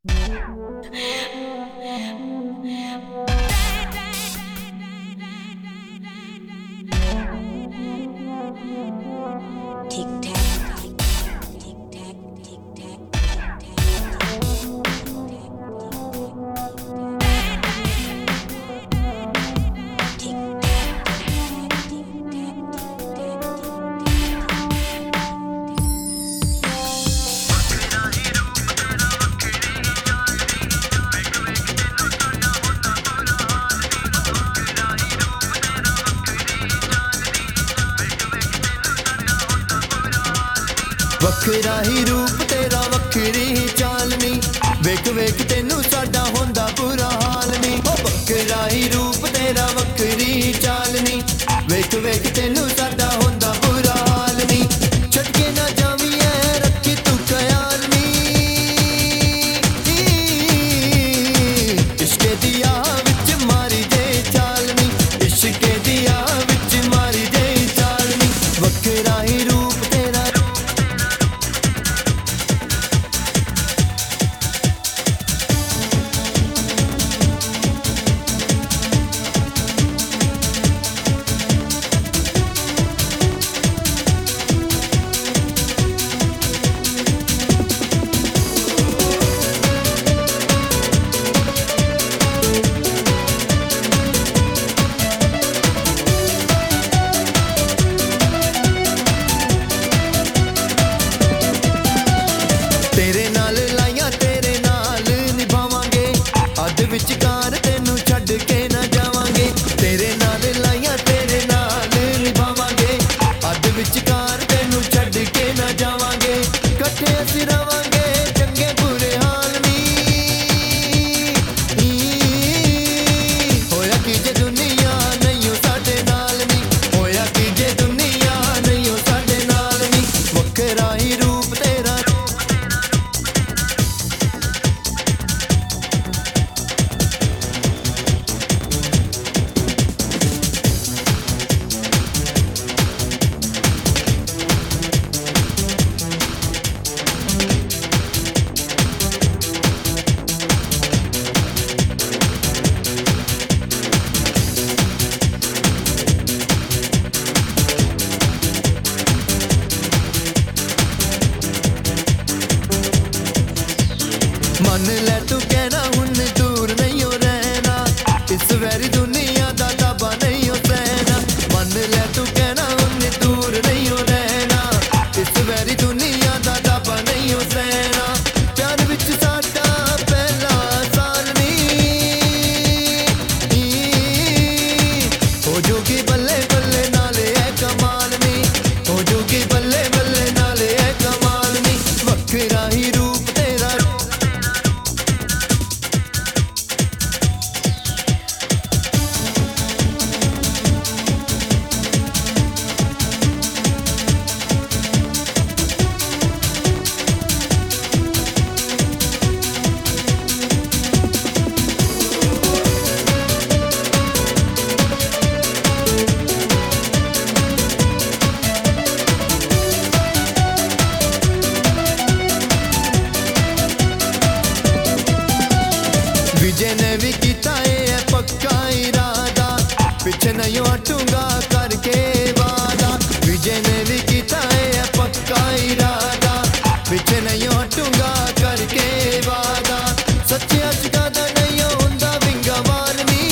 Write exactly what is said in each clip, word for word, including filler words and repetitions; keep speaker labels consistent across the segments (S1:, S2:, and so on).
S1: वखरा ही रूप तेरा वखरी ही चालनी वेख वेख तेनू साडा होंदा बुरा हाल नी। ओ वखरा ही रूप तेरा वखरी ही चालनी वेख वेख तेनू साडा होंदा बुरा हाल नी। छड़ के ना जावी ऐ रखी तू ख्याल नी, इश्के दिया विच मारी दे चालनी, इश्के दिया विच मारी दे चालनी। वखरा ही रूप तेरा विचकार तेनू छड़ के ना जावांगे, तेरे नाल लाइया तेरे नाल निभावांगे। अद विचकार तेनू छड़ के ना जावांगे, कट्ठे असीं रवांगे चंगे बुरे हाल नी। होया कि जे दुनिया नहीं हो साडे नाल नी, होया कि जे दुनिया नहीं हो साडे नाल नी। वखरा ही रूप तेरा मन ले तू कहना हुन दूर नहीं हो रहना, इस वैरी दुनिया दा ताबा नहीं हो सहना। मन ले तू कहना हुन दूर नहीं हो रहना, इस वैरी दुनिया दा ताबा नहीं हो सहना। प्यार विच साडा पहला साल नी, हो जोगी बल्ले बल्ले नाले है कमाल नी, हो जोगी बल्ले बल्ले नाले है कमाल नी। वखरा ही रूप तेरा विजय ने भी किया है पक्का इरादा, पीछे नहीं हटूंगा करके वादा। विजय ने भी किया है पक्का इरादा, पीछे नहीं हटूंगा करके वादा। सच्चे अजगा दा नहीं होंदा विंगा वालनी,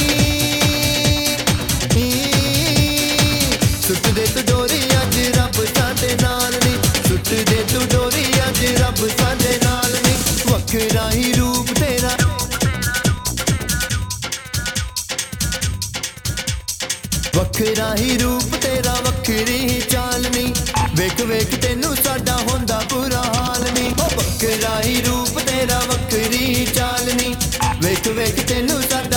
S1: सुट दे तू डोरी अज रब साडे नाल नी, सुट दे तू डोरी अज रब साडे नाल नी। वखरा ही रूप तेरा वखरा ही रूप तेरा वखरी ही चालनी वेख वेख तेनू साडा होंदा बुरा हाल नी। ओ वखरा ही रूप तेरा वखरी ही चालनी वेख वेख तेनू साडा